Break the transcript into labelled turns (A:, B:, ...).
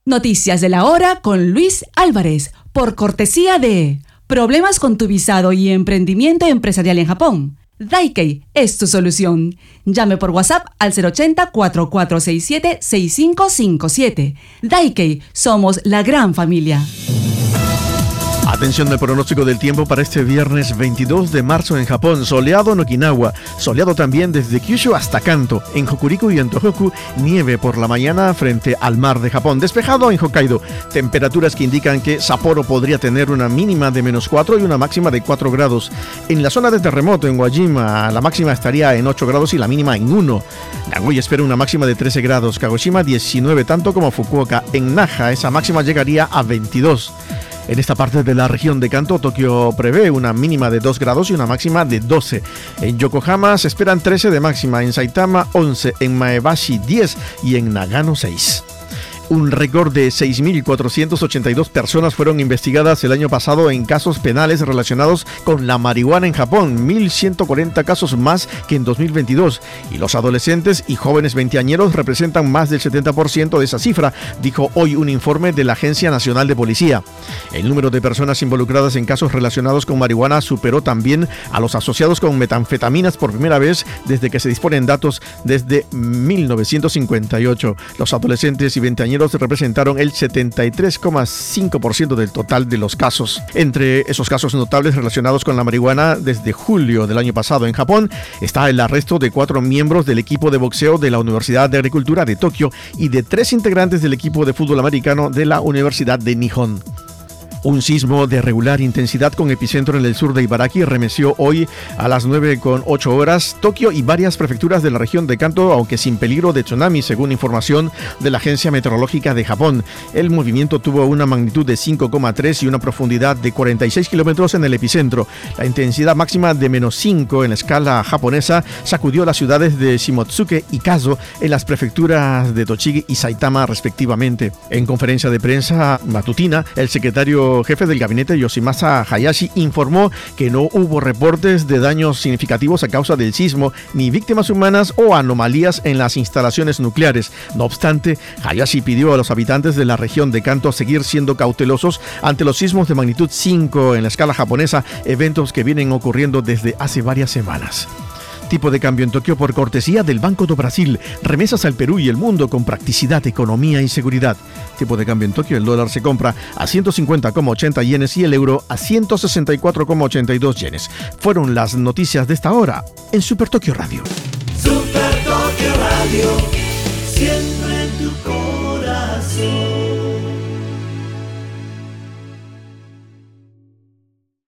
A: Noticias de la hora con Luis Álvarez, por cortesía de Problemas con tu visado y emprendimiento empresarial en Japón. Daikei es tu solución. Llame por WhatsApp al 080-4467-6557. Daikei, somos la gran familia.
B: Atención al pronóstico del tiempo para este viernes 22 de marzo en Japón. Soleado en Okinawa, soleado también desde Kyushu hasta Kanto. En Hokuriku y en Tohoku, nieve por la mañana frente al mar de Japón. Despejado en Hokkaido, temperaturas que indican que Sapporo podría tener una mínima de -4 y una máxima de 4 grados. En la zona de terremoto, en Wajima, la máxima estaría en 8 grados y la mínima en 1. Nagoya espera una máxima de 13 grados. Kagoshima 19, tanto como Fukuoka. En Naha, esa máxima llegaría a 22. En esta parte de la región de Kanto, Tokio prevé una mínima de 2 grados y una máxima de 12. En Yokohama se esperan 13 de máxima, en Saitama 11, en Maebashi 10 y en Nagano 6. Un récord de 6.482 personas fueron investigadas el año pasado en casos penales relacionados con la marihuana en Japón, 1.140 casos más que en 2022. Y los adolescentes y jóvenes veinteañeros representan más del 70% de esa cifra, dijo hoy un informe de la Agencia Nacional de Policía. El número de personas involucradas en casos relacionados con marihuana superó también a los asociados con metanfetaminas por primera vez desde que se disponen datos desde 1958. Los adolescentes y veinteañeros representaron el 73,5% del total de los casos. Entre esos casos notables relacionados con la marihuana desde julio del año pasado en Japón está el arresto de 4 miembros del equipo de boxeo de la Universidad de Agricultura de Tokio y de 3 integrantes del equipo de fútbol americano de la Universidad de Nihon. Un sismo de regular intensidad con epicentro en el sur de Ibaraki remeció hoy a las 9:08 Tokio y varias prefecturas de la región de Kanto, aunque sin peligro de tsunami, según información de la Agencia Meteorológica de Japón. El movimiento tuvo una magnitud de 5,3 y una profundidad de 46 kilómetros en el epicentro. La intensidad máxima de -5 en la escala japonesa sacudió las ciudades de Shimotsuke y Kazo en las prefecturas de Tochigi y Saitama, respectivamente. En conferencia de prensa matutina, el secretario jefe del gabinete Yoshimasa Hayashi informó que no hubo reportes de daños significativos a causa del sismo, ni víctimas humanas o anomalías en las instalaciones nucleares. No obstante, Hayashi pidió a los habitantes de la región de Kanto seguir siendo cautelosos ante los sismos de magnitud 5 en la escala japonesa, eventos que vienen ocurriendo desde hace varias semanas. Tipo de cambio en Tokio por cortesía del Banco do Brasil. Remesas al Perú y el mundo con practicidad, economía y seguridad. Tipo de cambio en Tokio, el dólar se compra a 150,80 yenes y el euro a 164,82 yenes. Fueron las noticias de esta hora en Super Tokio Radio.
C: Super Tokio Radio.